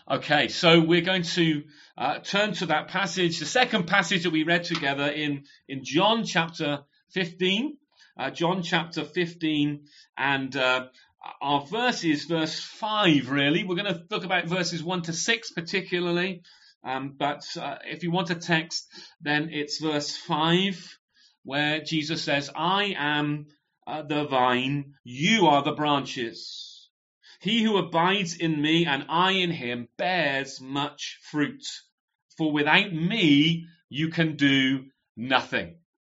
Okay, so we're going to turn to that passage, the second passage that we read together in John chapter 15. John chapter 15, and our verse is verse 5, really. We're going to look about verses 1 to 6 particularly, but if you want a text, then it's verse 5, where Jesus says, I am the vine, you are the branches. He who abides in me and I in him bears much fruit, for without me you can do nothing.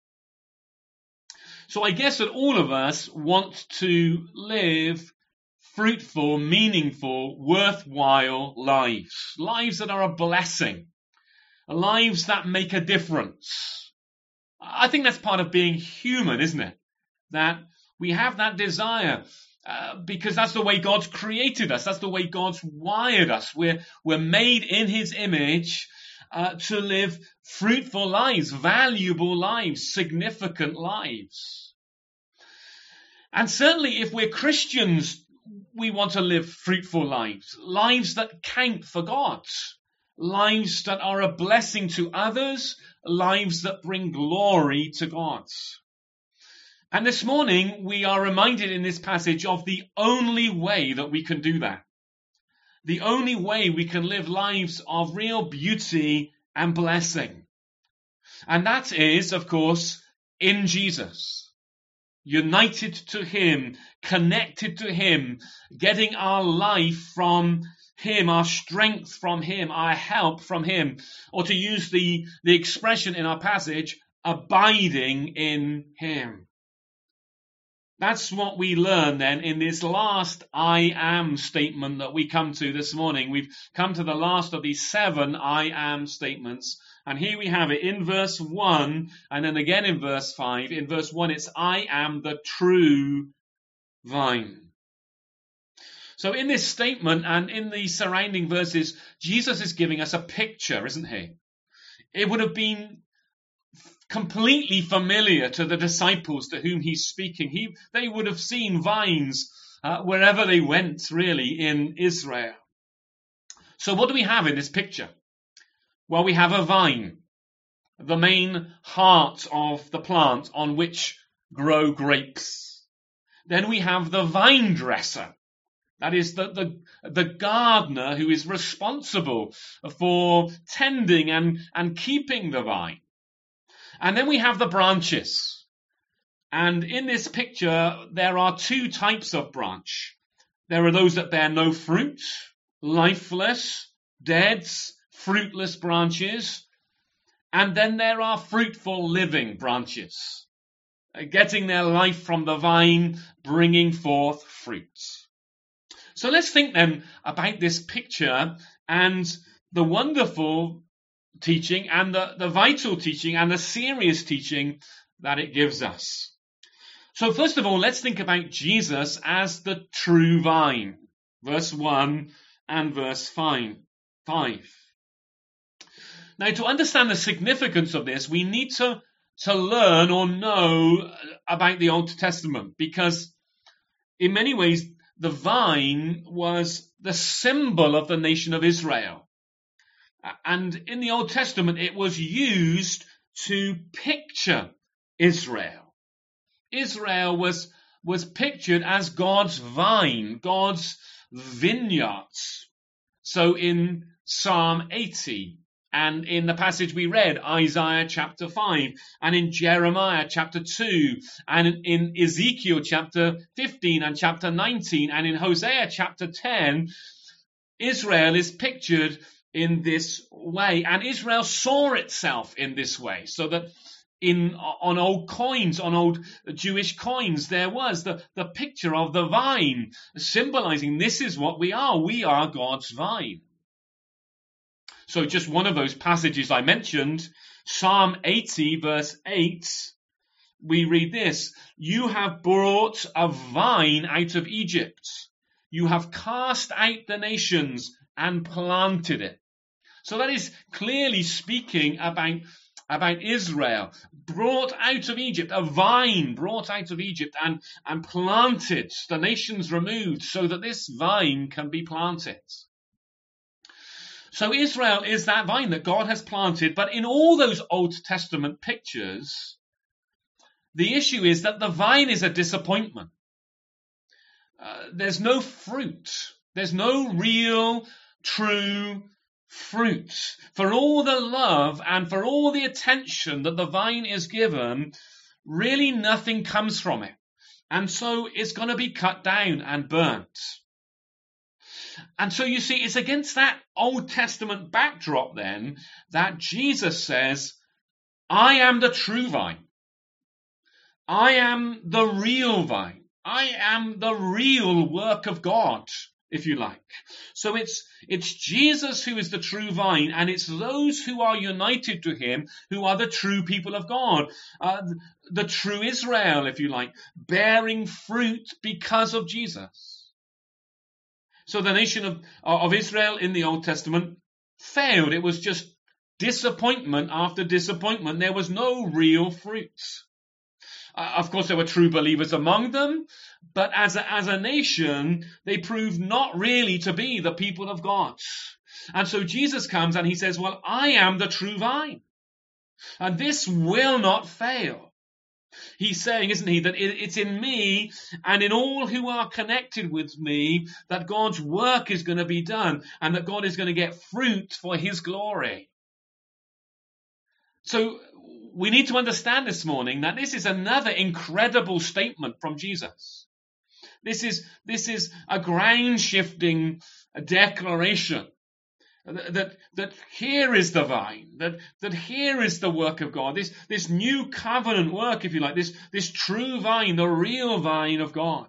So I guess that all of us want to live fruitful, meaningful, worthwhile lives. Lives that are a blessing. Lives that make a difference. I think that's part of being human, isn't it? That we have that desire because that's the way God's created us. That's the way God's wired us. We're made in his image to live fruitful lives, valuable lives, significant lives. And certainly if we're Christians, we want to live fruitful lives, lives that count for God, lives that are a blessing to others, lives that bring glory to God. And this morning we are reminded in this passage of the only way that we can do that. The only way we can live lives of real beauty and blessing. And that is, of course, in Jesus. United to him, connected to him, getting our life from him, our strength from him, our help from him. Or to use the expression in our passage, abiding in him. That's what we learn then in this last I am statement that we come to this morning. We've come to the last of these 7 I am statements. And here we have it in verse 1 and then again in verse 5. In verse 1 it's I am the true vine. So in this statement and in the surrounding verses, Jesus is giving us a picture, isn't he? It would have been completely familiar to the disciples to whom he's speaking. They would have seen vines wherever they went, really, in Israel. So what do we have in this picture? Well, we have a vine, the main heart of the plant on which grow grapes. Then we have the vine dresser. That is the gardener who is responsible for tending and keeping the vine. And then we have the branches. And in this picture, there are 2 types of branch. There are those that bear no fruit, lifeless, dead, fruitless branches. And then there are fruitful, living branches, getting their life from the vine, bringing forth fruit. So let's think then about this picture and the wonderful teaching and the vital teaching and the serious teaching that it gives us. So first of all, let's think about Jesus as the true vine. Verse 1 and verse 5. Now, to understand the significance of this, we need to learn or know about the Old Testament, because in many ways, the vine was the symbol of the nation of Israel. And in the Old Testament, it was used to picture Israel. Israel was pictured as God's vine, God's vineyards. So in Psalm 80, and in the passage we read, Isaiah chapter 5, and in Jeremiah chapter 2, and in Ezekiel chapter 15 and chapter 19, and in Hosea chapter 10, Israel is pictured in this way, and Israel saw itself in this way, so that on old coins, on old Jewish coins, there was the picture of the vine, symbolizing this is what we are God's vine. So just one of those passages I mentioned, Psalm 80 verse 8, we read this: you have brought a vine out of Egypt, you have cast out the nations and planted it. So that is clearly speaking about Israel, brought out of Egypt, a vine brought out of Egypt and planted, the nations removed, so that this vine can be planted. So Israel is that vine that God has planted, but in all those Old Testament pictures, the issue is that the vine is a disappointment. There's no fruit. There's no real, true fruit. For all the love and for all the attention that the vine is given, really nothing comes from it. And so it's going to be cut down and burnt. And so you see, it's against that Old Testament backdrop then that Jesus says, I am the true vine. I am the real vine. I am the real work of God, if you like. So it's Jesus who is the true vine, and it's those who are united to him who are the true people of God, the true Israel, if you like, bearing fruit because of Jesus. So the nation of Israel in the Old Testament failed. It was just disappointment after disappointment. There was no real fruit. Of course, there were true believers among them, but as a nation, they proved not really to be the people of God. And so Jesus comes and he says, well, I am the true vine, and this will not fail. He's saying, isn't he, that it's in me and in all who are connected with me that God's work is going to be done and that God is going to get fruit for his glory. So we need to understand this morning that this is another incredible statement from Jesus. This is a ground-shifting declaration that here is the vine, that here is the work of God, this new covenant work, if you like, this true vine, the real vine of God.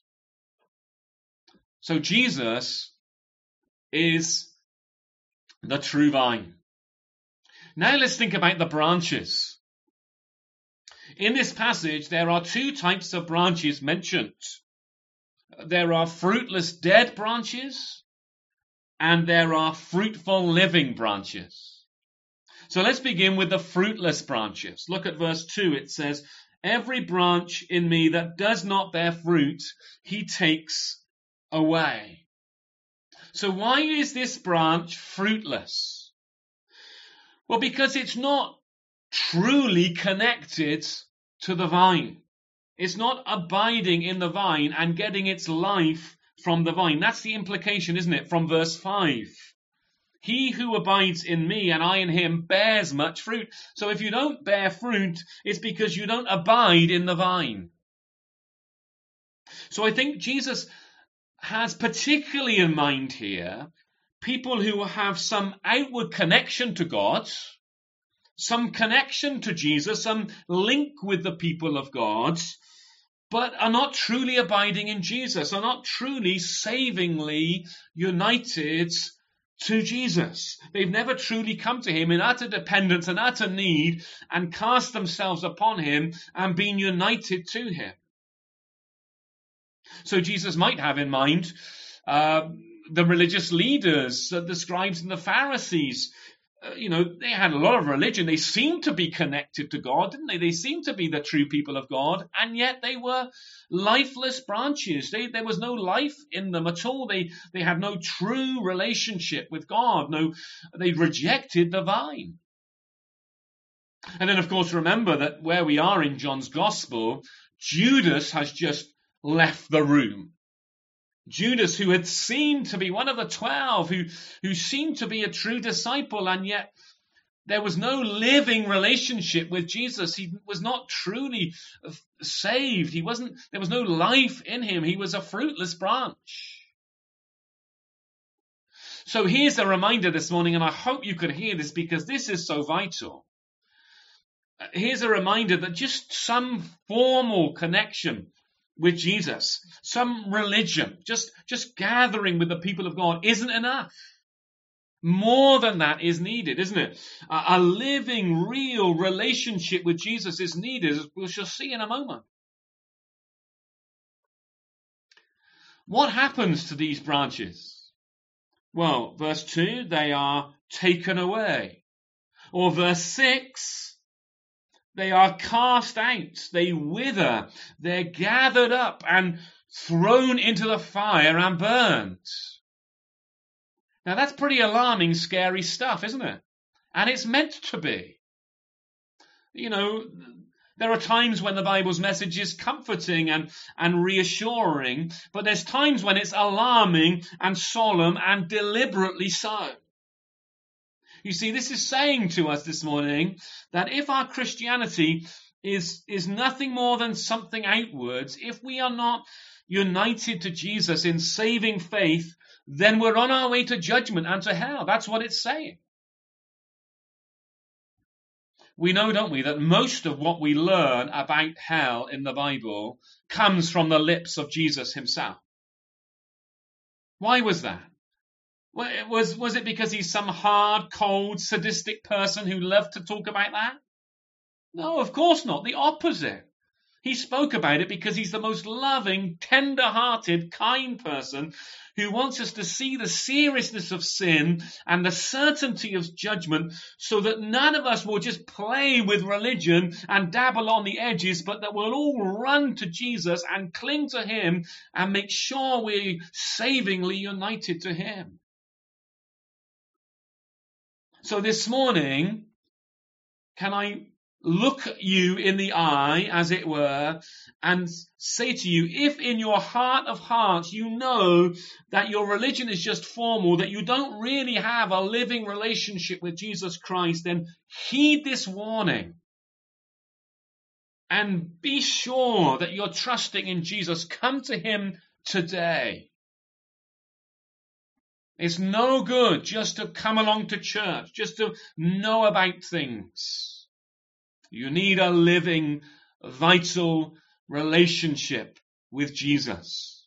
So Jesus is the true vine. Now let's think about the branches. In this passage, there are two types of branches mentioned. There are fruitless dead branches, and there are fruitful living branches. So let's begin with the fruitless branches. Look at verse 2. It says, every branch in me that does not bear fruit, he takes away. So why is this branch fruitless? Well, because it's not truly connected to the vine. It's not abiding in the vine and getting its life from the vine. That's the implication, isn't it, from verse 5. He who abides in me and I in him bears much fruit. So if you don't bear fruit, it's because you don't abide in the vine. So I think Jesus has particularly in mind here people who have some outward connection to God, some connection to Jesus, some link with the people of God, but are not truly abiding in Jesus, are not truly savingly united to Jesus. They've never truly come to him in utter dependence and utter need and cast themselves upon him and been united to him. So Jesus might have in mind the religious leaders, the scribes and the Pharisees. They had a lot of religion. They seemed to be connected to God, didn't they? They seemed to be the true people of God, and yet they were lifeless branches. There was no life in them at all. They had no true relationship with God. They rejected the vine. And then, of course, remember that where we are in John's Gospel, Judas has just left the room. Judas, who had seemed to be one of the 12, who seemed to be a true disciple, and yet there was no living relationship with Jesus. He was not truly saved. There was no life in him. He was a fruitless branch. So here's a reminder this morning, and I hope you could hear this because this is so vital. Here's a reminder that just some formal connection with Jesus, some religion, just gathering with the people of God isn't enough. More than that is needed, isn't it? A living, real relationship with Jesus is needed, as we shall see in a moment. What happens to these branches? Well, verse 2, they are taken away. Or verse 6, they are cast out, they wither, they're gathered up and thrown into the fire and burnt. Now that's pretty alarming, scary stuff, isn't it? And it's meant to be. You know, there are times when the Bible's message is comforting and reassuring, but there's times when it's alarming and solemn and deliberately so. You see, this is saying to us this morning that if our Christianity is nothing more than something outwards, if we are not united to Jesus in saving faith, then we're on our way to judgment and to hell. That's what it's saying. We know, don't we, that most of what we learn about hell in the Bible comes from the lips of Jesus himself. Why was that? Was it because he's some hard, cold, sadistic person who loved to talk about that? No, of course not. The opposite. He spoke about it because he's the most loving, tender-hearted, kind person who wants us to see the seriousness of sin and the certainty of judgment so that none of us will just play with religion and dabble on the edges, but that we'll all run to Jesus and cling to him and make sure we're savingly united to him. So this morning, can I look you in the eye, as it were, and say to you, if in your heart of hearts you know that your religion is just formal, that you don't really have a living relationship with Jesus Christ, then heed this warning and be sure that you're trusting in Jesus. Come to him today. It's no good just to come along to church, just to know about things. You need a living, vital relationship with Jesus.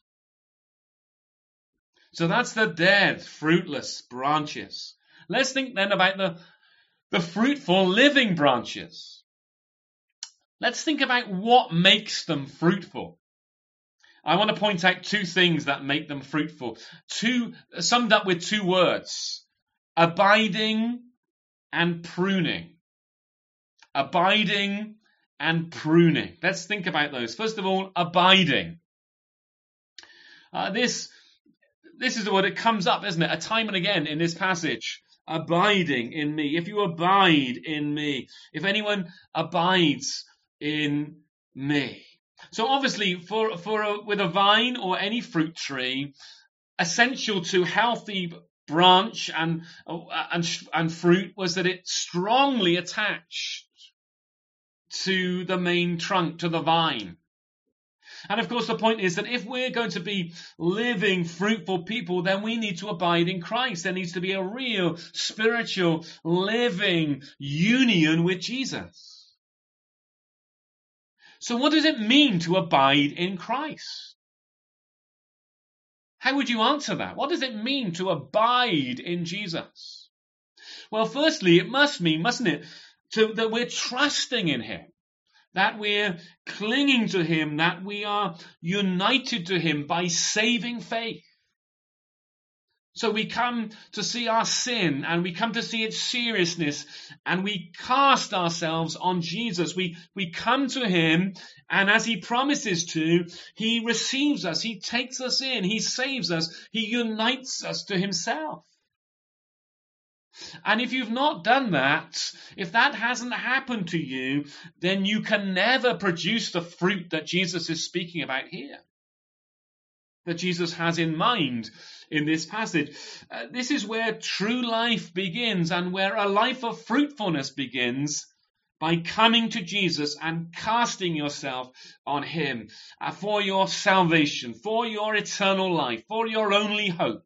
So that's the dead, fruitless branches. Let's think then about the fruitful, living branches. Let's think about what makes them fruitful. I want to point out two things that make them fruitful. Summed up with two words: abiding and pruning. Abiding and pruning. Let's think about those. First of all, abiding. This is the word that comes up, isn't it? A time and again in this passage. Abiding in me. If you abide in me. If anyone abides in me. So obviously, with a vine or any fruit tree, essential to healthy branch and fruit was that it's strongly attached to the main trunk, to the vine. And of course the point is that if we're going to be living, fruitful people, then we need to abide in Christ. There needs to be a real spiritual, living union with Jesus. So what does it mean to abide in Christ? How would you answer that? What does it mean to abide in Jesus? Well, firstly, it must mean, mustn't it, that we're trusting in him, that we're clinging to him, that we are united to him by saving faith. So we come to see our sin and we come to see its seriousness and we cast ourselves on Jesus. We come to him, and as he promises to, he receives us, he takes us in, he saves us, he unites us to himself. And if you've not done that, if that hasn't happened to you, then you can never produce the fruit that Jesus is speaking about here, that Jesus has in mind in this passage. This is where true life begins and where a life of fruitfulness begins, by coming to Jesus and casting yourself on him for your salvation, for your eternal life, for your only hope.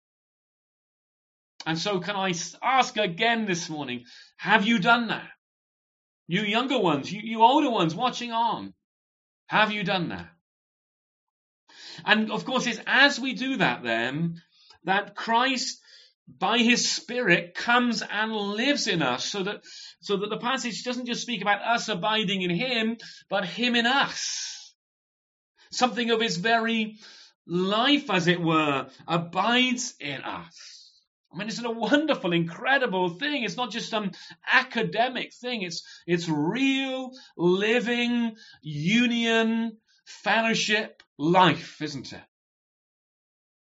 And so can I ask again this morning, have you done that? You younger ones, you older ones watching on, have you done that? And of course it's as we do that then, that Christ by his Spirit comes and lives in us, so that the passage doesn't just speak about us abiding in him, but him in us. Something of his very life, as it were, abides in us. I mean, it's a wonderful, incredible thing. It's not just some academic thing. It's real, living, union, fellowship, life, isn't it?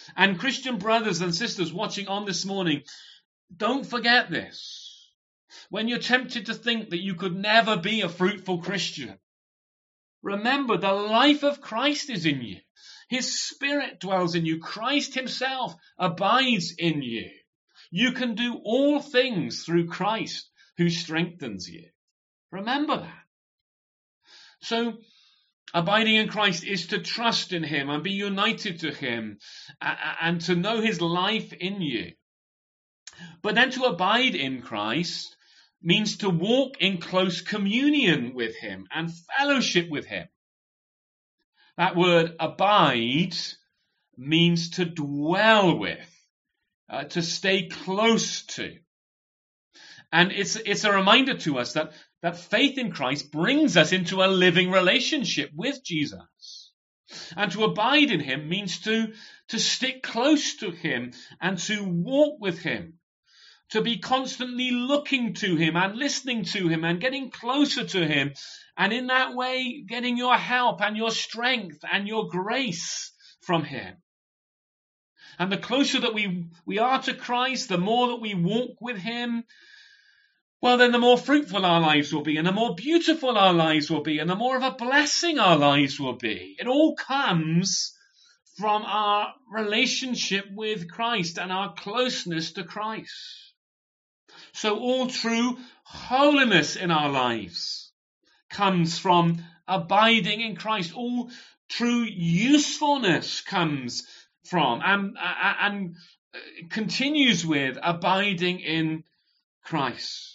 And Christian brothers and sisters watching on this morning, don't forget this. When you're tempted to think that you could never be a fruitful Christian, remember the life of Christ is in you. His Spirit dwells in you. Christ himself abides in you. You can do all things through Christ who strengthens you. Remember that. So, abiding in Christ is to trust in him and be united to him and to know his life in you. But then to abide in Christ means to walk in close communion with him and fellowship with him. That word abide means to dwell with, to stay close to. And it's a reminder to us that faith in Christ brings us into a living relationship with Jesus. And to abide in him means to stick close to him and to walk with him. To be constantly looking to him and listening to him and getting closer to him. And in that way, getting your help and your strength and your grace from him. And the closer that we are to Christ, the more that we walk with him, well, then the more fruitful our lives will be, and the more beautiful our lives will be, and the more of a blessing our lives will be. It all comes from our relationship with Christ and our closeness to Christ. So all true holiness in our lives comes from abiding in Christ. All true usefulness comes from and continues with abiding in Christ.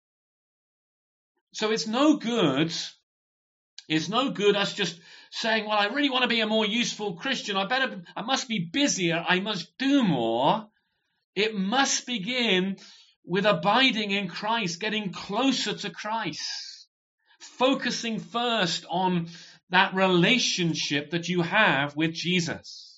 So it's no good us just saying, well, I really want to be a more useful Christian. I must be busier. I must do more. It must begin with abiding in Christ, getting closer to Christ, focusing first on that relationship that you have with Jesus.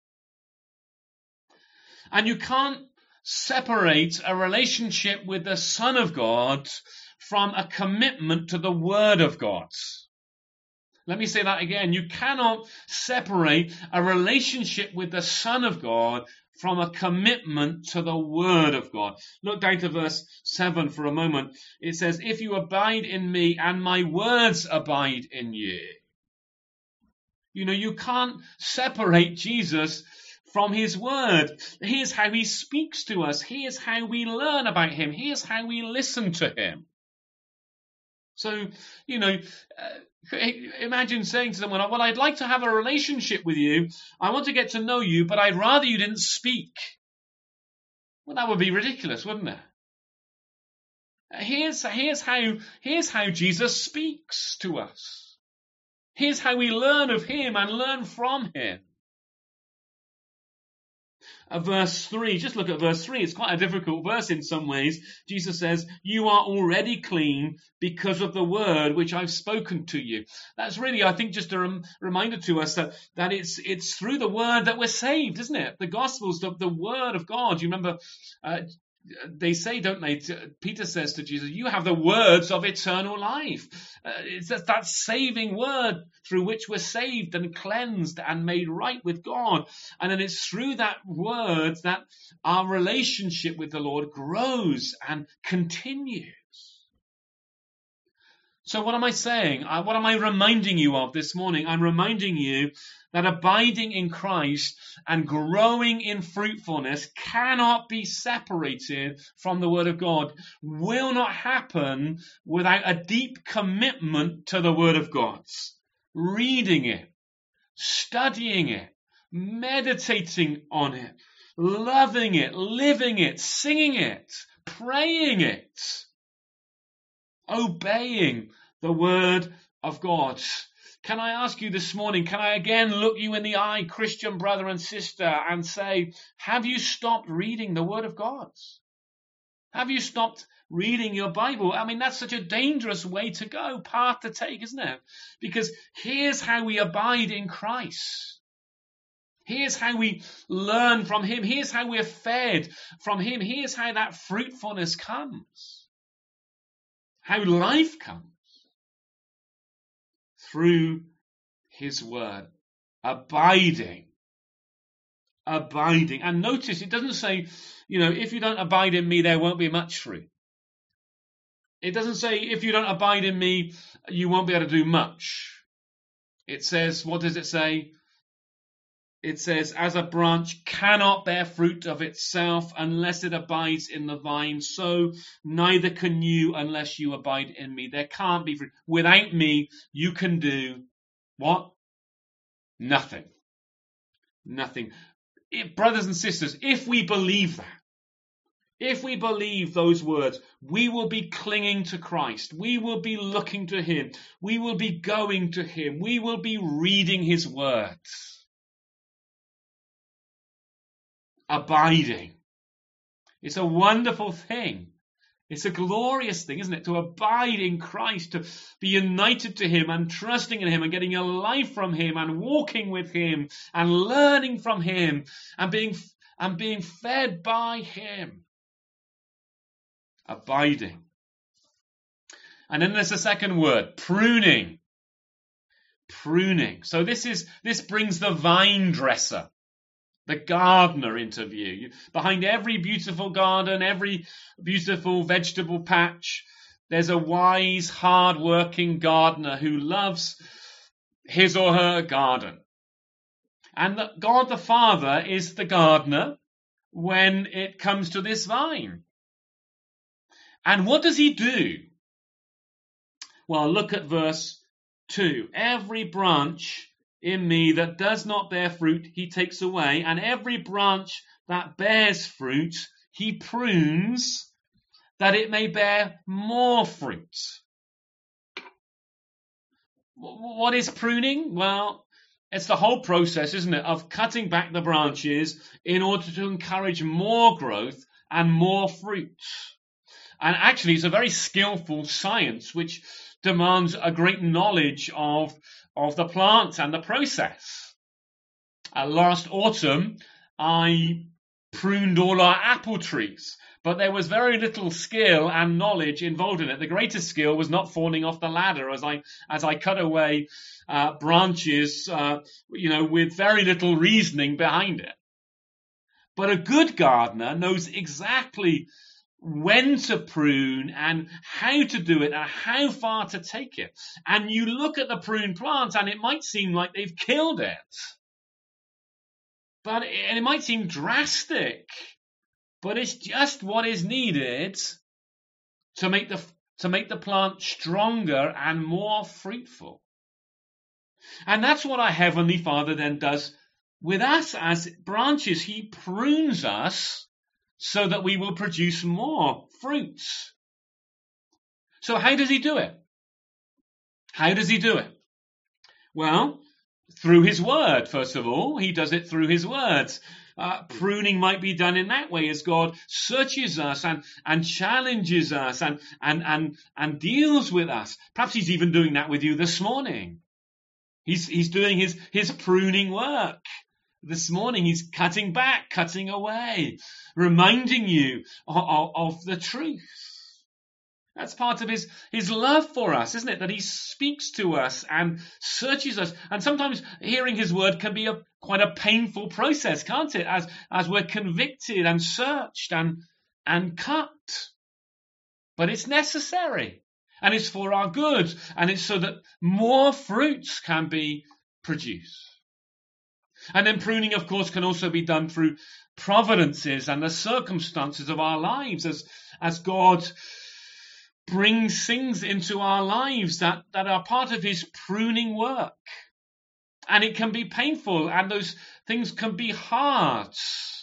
And you can't separate a relationship with the Son of God from a commitment to the Word of God. Let me say that again. You cannot separate a relationship with the Son of God from a commitment to the Word of God. Look down to verse 7 for a moment. It says, if you abide in me and my words abide in you. You know, you can't separate Jesus from his word. Here's how he speaks to us. Here's how we learn about him. Here's how we listen to him. So, you know, imagine saying to someone, well, I'd like to have a relationship with you. I want to get to know you, but I'd rather you didn't speak. Well, that would be ridiculous, wouldn't it? Here's how Jesus speaks to us. Here's how we learn of him and learn from him. Verse 3, just look at verse 3. It's quite a difficult verse in some ways. Jesus says, you are already clean because of the word which I've spoken to you. That's really, I think, just a reminder to us that it's through the word that we're saved, isn't it? The Gospels, the word of God. You remember, they say, don't they? Peter says to Jesus, you have the words of eternal life. It's that saving word through which we're saved and cleansed and made right with God. And then it's through that word that our relationship with the Lord grows and continues. So what am I saying? What am I reminding you of this morning? I'm reminding you that abiding in Christ and growing in fruitfulness cannot be separated from the Word of God, will not happen without a deep commitment to the Word of God. Reading it, studying it, meditating on it, loving it, living it, singing it, praying it, obeying the Word of God. Can I ask you this morning, can I again look you in the eye, Christian brother and sister, and say, have you stopped reading the Word of God? Have you stopped reading your Bible? I mean, that's such a dangerous way to go, path to take, isn't it? Because here's how we abide in Christ. Here's how we learn from him. Here's how we're fed from him. Here's how that fruitfulness comes. How life comes. Through his word, abiding Abiding. And notice it doesn't say, if you don't abide in me, there won't be much fruit. It doesn't say, if you don't abide in me, you won't be able to do much. It says, what does it say? It says, as a branch cannot bear fruit of itself unless it abides in the vine, so neither can you unless you abide in me. There can't be fruit. Without me, you can do what? Nothing. Nothing. Brothers and sisters, if we believe that, if we believe those words, we will be clinging to Christ. We will be looking to him. We will be going to him. We will be reading his words. Abiding. It's a wonderful thing. It's a glorious thing, isn't it? To abide in Christ, to be united to him and trusting in him and getting a life from him and walking with him and learning from him and being fed by him. Abiding. And then there's the second word, pruning. Pruning. So this brings the vine dresser, the gardener into view. Behind every beautiful garden, every beautiful vegetable patch, there's a wise, hard-working gardener who loves his or her garden. And God the Father is the gardener when it comes to this vine. And what does he do? Well, look at verse 2. Every branch in me that does not bear fruit, he takes away. And every branch that bears fruit, he prunes, that it may bear more fruit. What is pruning? Well, it's the whole process, isn't it, of cutting back the branches in order to encourage more growth and more fruit. And actually, it's a very skillful science which demands a great knowledge of the plant and the process. Last autumn, I pruned all our apple trees, but there was very little skill and knowledge involved in it. The greatest skill was not falling off the ladder as I cut away branches, with very little reasoning behind it. But a good gardener knows exactly when to prune and how to do it and how far to take it. And you look at the pruned plant and it might seem like they've killed it. And it might seem drastic, but it's just what is needed to make the plant stronger and more fruitful. And that's what our Heavenly Father then does with us as branches. He prunes us so that we will produce more fruits. So how does he do it? How does he do it? Well, through his word, first of all. He does it through his words. Pruning might be done in that way as God searches us and challenges us and deals with us. Perhaps he's even doing that with you this morning. He's doing his pruning work. This morning he's cutting back, cutting away, reminding you of the truth. That's part of his love for us, isn't it? That he speaks to us and searches us. And sometimes hearing his word can be quite a painful process, can't it? As we're convicted and searched and cut. But it's necessary. And it's for our good. And it's so that more fruits can be produced. And then pruning, of course, can also be done through providences and the circumstances of our lives as God brings things into our lives that are part of his pruning work. And it can be painful, and those things can be hard.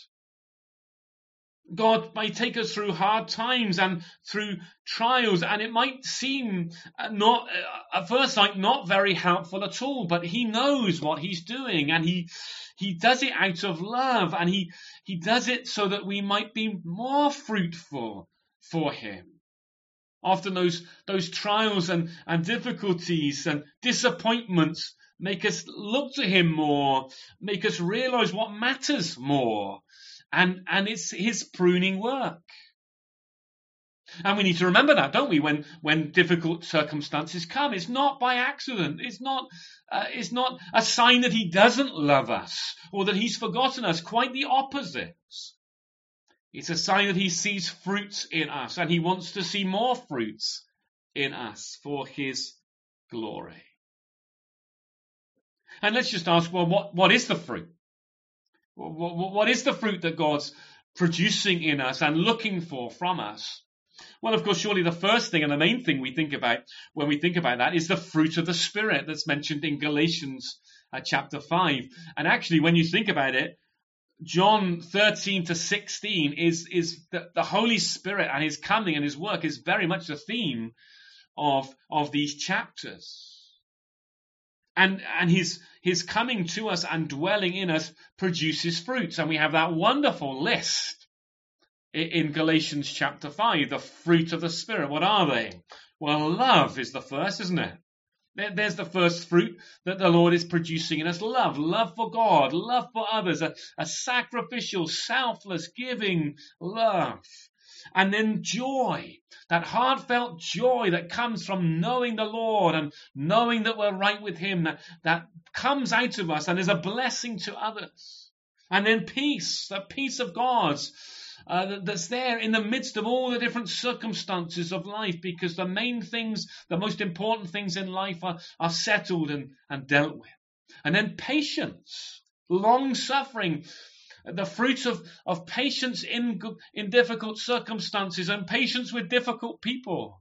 God may take us through hard times and through trials, and it might seem not at first sight not very helpful at all, but he knows what he's doing, and he does it out of love, and he does it so that we might be more fruitful for him. Often those trials and difficulties and disappointments make us look to him more, make us realize what matters more. And it's his pruning work. And we need to remember that, don't we? When difficult circumstances come, it's not by accident. It's not a sign that he doesn't love us or that he's forgotten us. Quite the opposite. It's a sign that he sees fruits in us and he wants to see more fruits in us for his glory. And let's just ask, well, what is the fruit? What is the fruit that God's producing in us and looking for from us? Well, of course, surely the first thing and the main thing we think about when we think about that is the fruit of the Spirit that's mentioned in Galatians chapter 5. And actually, when you think about it, John 13 to 16 is the Holy Spirit and his coming and his work is very much the theme of these chapters. And his coming to us and dwelling in us produces fruits. And we have that wonderful list in Galatians chapter 5, the fruit of the Spirit. What are they? Well, love is the first, isn't it? There's the first fruit that the Lord is producing in us. Love for God, love for others, a sacrificial, selfless, giving love. And then joy, that heartfelt joy that comes from knowing the Lord and knowing that we're right with him, that comes out of us and is a blessing to others. And then peace, the peace of God that's there in the midst of all the different circumstances of life, because the main things, the most important things in life are settled and dealt with. And then patience, long suffing, the fruits of patience in difficult circumstances and patience with difficult people.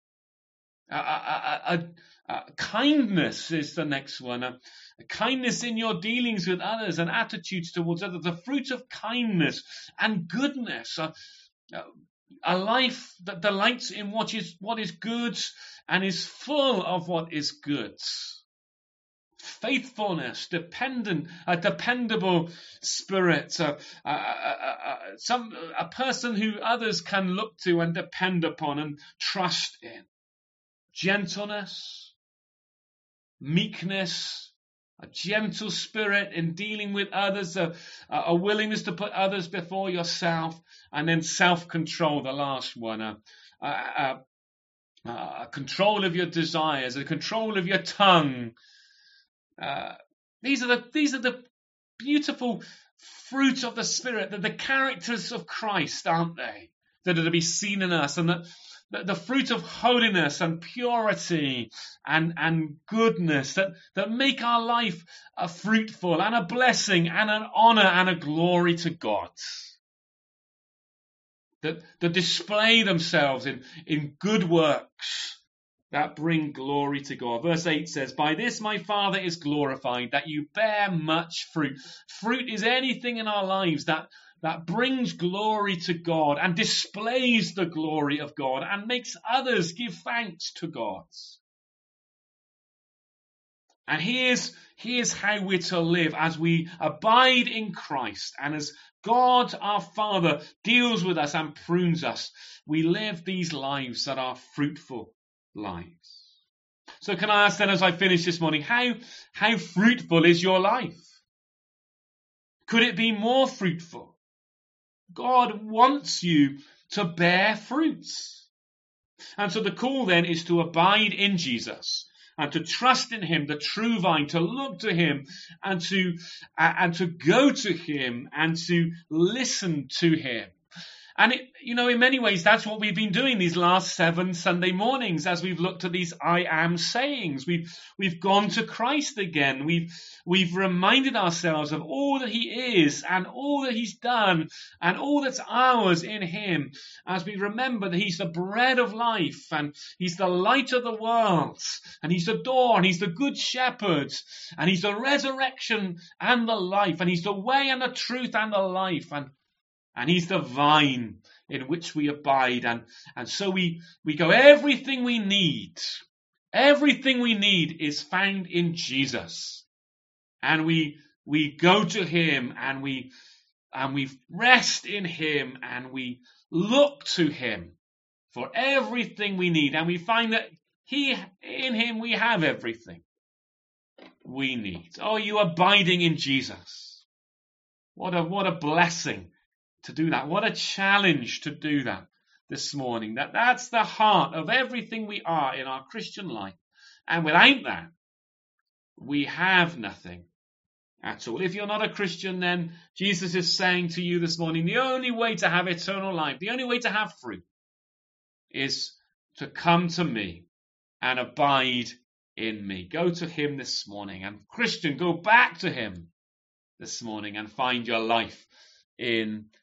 Kindness is the next one. A kindness in your dealings with others and attitudes towards others. The fruit of kindness and goodness. A life that delights in what is good and is full of what is good. Faithfulness, a dependable spirit, a person who others can look to and depend upon and trust in. Gentleness, meekness, a gentle spirit in dealing with others, a willingness to put others before yourself, and then self-control, the last one, a control of your desires, a control of your tongue. These are the beautiful fruit of the Spirit, the characters of Christ, aren't they? That are to be seen in us, and the fruit of holiness and purity and goodness that make our life fruitful and a blessing and an honor and a glory to God. That display themselves in good works that bring glory to God. Verse 8 says, "By this my Father is glorified, that you bear much fruit." Fruit is anything in our lives that brings glory to God and displays the glory of God and makes others give thanks to God. And here's how we're to live as we abide in Christ and as God our Father deals with us and prunes us. We live these lives that are fruitful lives. So can I ask then, as I finish this morning, how fruitful is your life? Could it be more fruitful? God wants you to bear fruits. And so the call then is to abide in Jesus and to trust in him, the true vine, to look to him and to go to him and to listen to him. And in many ways, that's what we've been doing these last 7 Sunday mornings as we've looked at these I am sayings. We've gone to Christ again. We've reminded ourselves of all that he is and all that he's done and all that's ours in him, as we remember that he's the bread of life and he's the light of the world and he's the door and he's the good shepherd and he's the resurrection and the life and he's the way and the truth and the life and he's the vine in which we abide. And so we go, everything we need is found in Jesus. And we go to him and we rest in him and we look to him for everything we need. And we find that in him we have everything we need. Oh, you abiding in Jesus. What a blessing to do that. What a challenge to do that. this morning. That's the heart of everything we are in our Christian life. And without that, we have nothing at all. If you're not a Christian, then Jesus is saying to you this morning, the only way to have eternal life, the only way to have fruit, is to come to me and abide in me. Go to him this morning. And Christian, go back to him this morning and find your life in